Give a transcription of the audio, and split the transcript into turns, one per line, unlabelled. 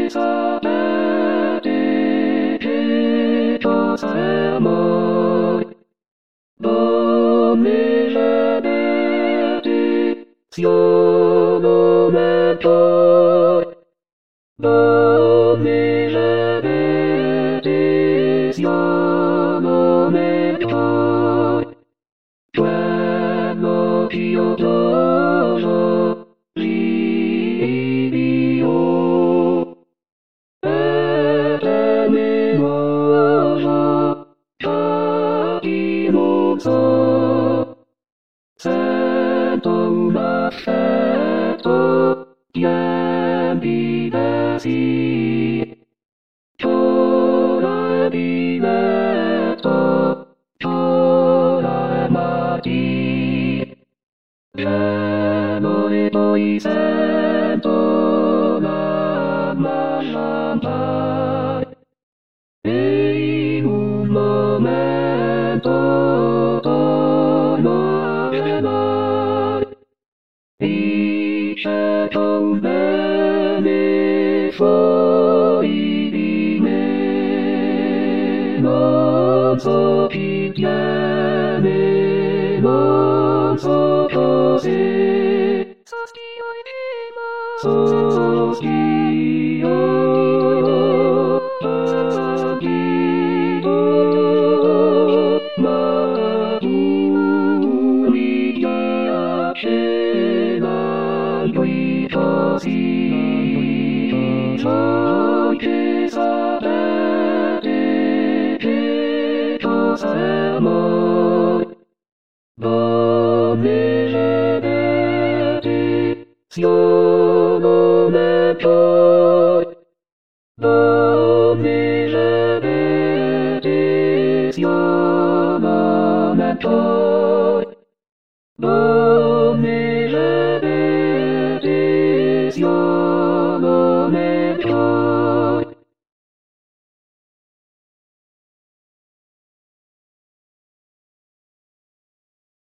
sapete che cosa è amore? Donne vedete, sono nel cuore. Donne vedete, sono nel cuore. Quello che io adoro, io e te mi muovo, già che non so, sento un affetto pieno di desiderio. Ora è diletto, ora è mattina, pieno e poi sento la lampare. E in un momento torno a gelare, e c'è un bene fuori di me. Non so chi tiene, non so cos'è. Sospiro anch'io, ma tu mi piace qui così. Voi che sapete che cosa è amore? Donne vedete, sono nel cuore. Donne vedete, sono nel cuore.